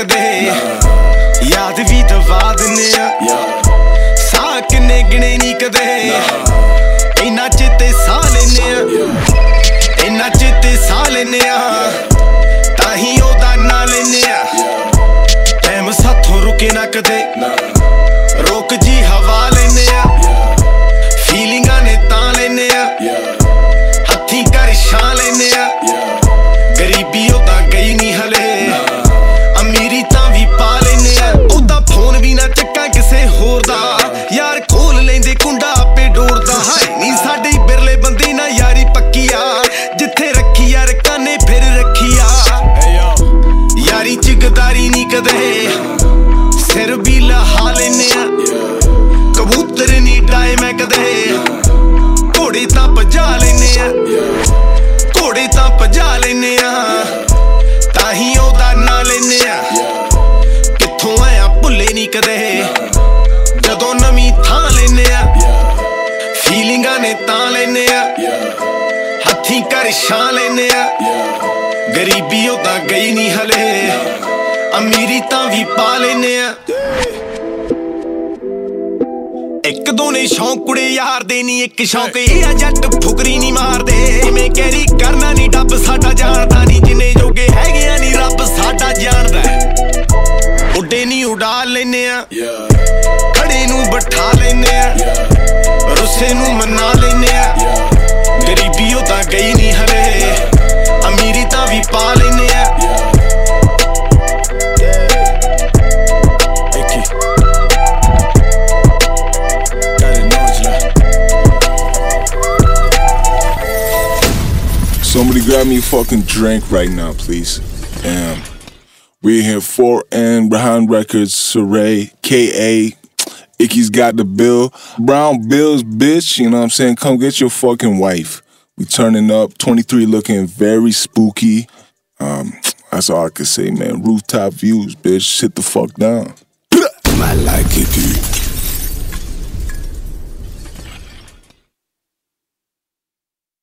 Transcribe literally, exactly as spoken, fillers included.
ਕਦੇ ਯਾਦ ਵੀ ਦਵਾ ਦਿੰਨੇ ਆ ਸਾਹ ਕਿੰਨੇ ਗਿਣੇ ਨਹੀਂ ਕਦੇ ਇੰਨਾ ਚਿੱਤੇ ਸਾਹ ਲੈਨੇ ਆ ਇੰਨਾ ਚਿੱਤੇ ਸਾਹ ਲੈਨੇ ਆ ਤਾਂ ਹੀ ਉਹਦਾ ਨਾਂ ਲੈਨੇ ਆ ਟਾਈਮ ਸਾਥੋਂ ਰੁਕੇ ਨਾ ਕਦੇ ਰੋਕ ਜੀ ਹਵਾ ਲੈਨੇ ਆ ਫੀਲਿੰਗਾਂ ਨੇ ਤਾਂ ਲੈਨੇ ਆ ਹੱਥੀਂ ਕਰ ਛਾਂ ਲੈਨੇ ਆ ਗਰੀਬੀ ਉਹ ਤਾਂ ਗਈ ਨਹੀਂ ਹਲੇ ਅਮੀਰੀ ਤਾਂ ਵੀ ਪਾ ਲੈਨੇ ਆ ਉਹਦਾ ਫੋਨ ਵੀ ਨਾ ਚੱਕਾਂ ਕਿਸੇ ਹੋਰ ਦਾ ਯਾਰ ਖੋਲ ਲੈਂਦੇ ਕੁੰਡਾ ਆਪੇ ਡੋਰਦਾ ਹਾਏ ਨਹੀਂ ਸਾਡੇ ਬਿਰਲੇ ਬੰਦੇ ਨਾ ਯਾਰੀ ਪੱਕੀ ਆ ਜਿੱਥੇ ਰੱਖੀ ਯਾਰ ਕਾਨੇ ਫਿਰ ਰੱਖੀ ਆ ਯਾਰੀ ਚ ਗਦਾਰੀ ਨਹੀਂ ਕਦੇ ਸਿਰ ਵੀ ਲਹਾ ਲੈਨੇ ਆ ਕਬੂਤਰ ਨਹੀਂ ਡਾਏ ਮੈਂ ਕਦੇ ਘੋੜੇ ਤਾਂ ਭਜਾ ਲੈਨੇ ਆ ਘੋੜੇ ਤਾਂ ਭਜਾ ਲੈਨੇ ਆ ਤਾਂ ਹੀ ਉਹਦਾ ਨਾਂ ਲੈਨੇ ਆ ਕਿੱਥੋਂ ਆਇਆ ਭੁੱਲੇ ਨਹੀਂ ਕਦੇ ਜਦੋਂ ਨਵੀਂ ਥਾਂ ਲੈਨੇ ਆ ਫੀਲਿੰਗਾਂ ਨੇ ਤਾਂ ਲੈਨੇ ਆ ਹੱਥੀਂ ਕਰ ਛਾਂ ਲੈਨੇ ਆ ਗਰੀਬੀ ਉਹ ਤਾਂ ਗਈ ਨਹੀਂ ਹਲੇ ਅਮੀਰੀ ਤਾਂ ਵੀ ਪਾ ਲੈਨੇ ਆ ਇੱਕ ਦੋ ਨੇ ਸ਼ੌਂਕ ਕੁੜੇ ਯਾਰ ਦੇ ਨਹੀਂ ਇੱਕ ਸ਼ੌਂਕ ਇਹ ਆ ਜੱਟ ਫੁਕਰੀ ਨਹੀਂ ਮਾਰਦੇ ਮੈਂ ਕੈਰੀ ਕਰਨਾ ਨਹੀਂ ਡੱਬ ਸਾਡਾ ਜਾਣਦਾ ਨਹੀਂ ਜਿੰਨੇ ਜੋਗੇ ਹੈਗੇ ਆ ਨਹੀਂ ਰੱਬ ਸਾਡਾ ਜਾਣਦਾ ਉੱਡੇ ਨਹੀਂ ਉਡਾ ਲੈਨੇ ਆ ਖੜੇ ਨੂੰ ਬਿਠਾ ਲੈਨੇ ਆ ਰੁੱਸੇ ਨੂੰ ਮਨਾ ਲੈਨੇ ਆ ਗਰੀਬੀ ਉਹ ਤਾਂ ਗਈ ਨਹੀਂ ਹਲੇ ਅਮੀਰੀ ਤਾਂ ਵੀ ਪਾ ਲੈਨੇ ਆ Somebody grab me a fucking drink right now, please. Damn. We're here four N, Behind Records, Saray, K A, Icky's got the bill. Brown Bills, bitch, you know what I'm saying? Come get your fucking wife. We turning up, twenty-three looking very spooky. Um, that's all I can say, man. Rooftop views, bitch. Sit the fuck down. I like Icky.